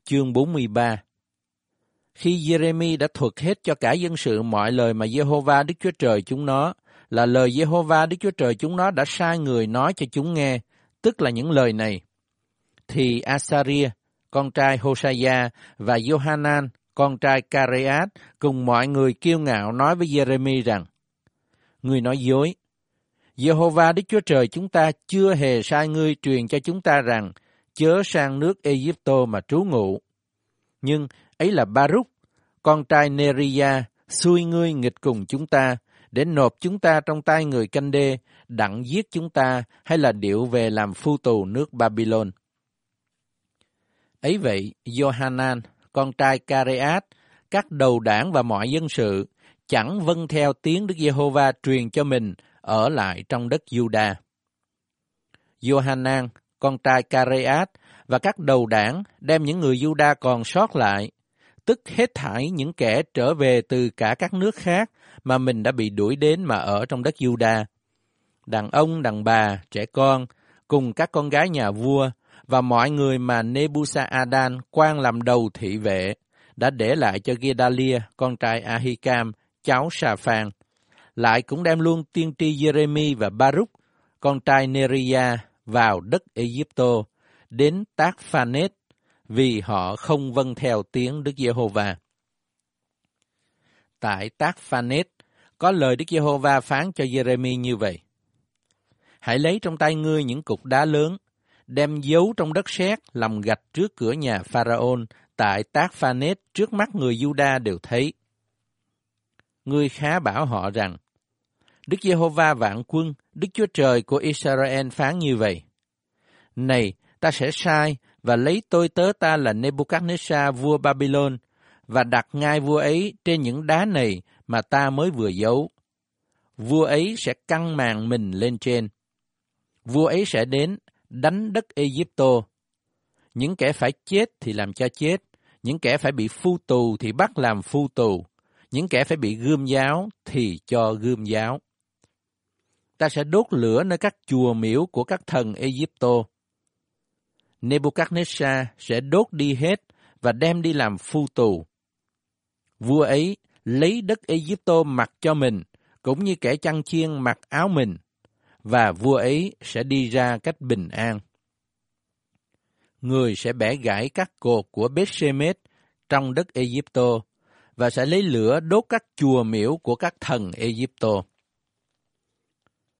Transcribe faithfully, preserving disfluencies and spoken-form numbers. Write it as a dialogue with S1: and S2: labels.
S1: Chương bốn mươi ba. Khi Giê-rê-mi đã thuật hết cho cả dân sự mọi lời mà Giê-hô-va Đức Chúa Trời chúng nó, là lời Giê-hô-va Đức Chúa Trời chúng nó đã sai người nói cho chúng nghe, tức là những lời này, thì A-sa-ria, con trai Hô-sa-da, và Giô-ha-nan, con trai Ca-rê-át, cùng mọi người kiêu ngạo nói với Giê-rê-mi rằng, ngươi nói dối. Giê-hô-va Đức Chúa Trời chúng ta chưa hề sai ngươi truyền cho chúng ta rằng, chớ sang nước Ê-díp-tô mà trú ngụ. Nhưng ấy là Ba-rúc, con trai Nê-ri-a, xui ngươi nghịch cùng chúng ta, để nộp chúng ta trong tay người canh đê, đặng giết chúng ta, hay là điệu về làm phu tù nước Ba-bi-lôn. Ấy vậy, Giô-ha-nan, con trai Ca-rê-át, các đầu đảng và mọi dân sự, chẳng vâng theo tiếng Đức Giê-hô-va truyền cho mình, ở lại trong đất Giu-đa. Giô-ha-nan, con trai Ca-rê-át, và các đầu đảng đem những người Giu-đa còn sót lại, tức hết thảy những kẻ trở về từ cả các nước khác mà mình đã bị đuổi đến mà ở trong đất Giu-đa, đàn ông, đàn bà, trẻ con, cùng các con gái nhà vua, và mọi người mà Nê-bu-sa-a-đan quan làm đầu thị vệ, đã để lại cho Gê-đa-lia, con trai A-hi-cam, cháu Sa-phan, lại cũng đem luôn tiên tri Giê-rê-mi và Ba-rúc, con trai Nê-ri-a, vào đất Ê-díp-tô, đến Tác-pha-nết, vì họ không vâng theo tiếng Đức Giê-hô-va. Tại Tác-pha-nết, có lời Đức Giê-hô-va phán cho Giê-rê-mi như vậy: hãy lấy trong tay ngươi những cục đá lớn, đem giấu trong đất sét, làm gạch trước cửa nhà Pharaon tại Tác-pha-nết, trước mắt người Giu-đa đều thấy. Ngươi khá bảo họ rằng, Đức Giê-hô-va vạn quân, Đức Chúa Trời của Israel phán như vậy: này, ta sẽ sai và lấy tôi tớ ta là Nê-bu-cát-nê-sa vua Ba-bi-lôn, và đặt ngai vua ấy trên những đá này mà ta mới vừa giấu. Vua ấy sẽ căng màn mình lên trên. Vua ấy sẽ đến đánh đất Ê-díp-tô. Những kẻ phải chết thì làm cho chết, những kẻ phải bị phu tù thì bắt làm phu tù, những kẻ phải bị gươm giáo thì cho gươm giáo. Ta sẽ đốt lửa nơi các chùa miếu của các thần Ê-díp-tô. Nê-bu-cát-nê-sa sẽ đốt đi hết và đem đi làm phu tù. Vua ấy lấy đất Ê-díp-tô mặc cho mình, cũng như kẻ chăn chiên mặc áo mình, và vua ấy sẽ đi ra cách bình an. Người sẽ bẻ gãy các cột của Bết-sê-mết trong đất Ê-díp-tô, và sẽ lấy lửa đốt các chùa miếu của các thần Ê-díp-tô.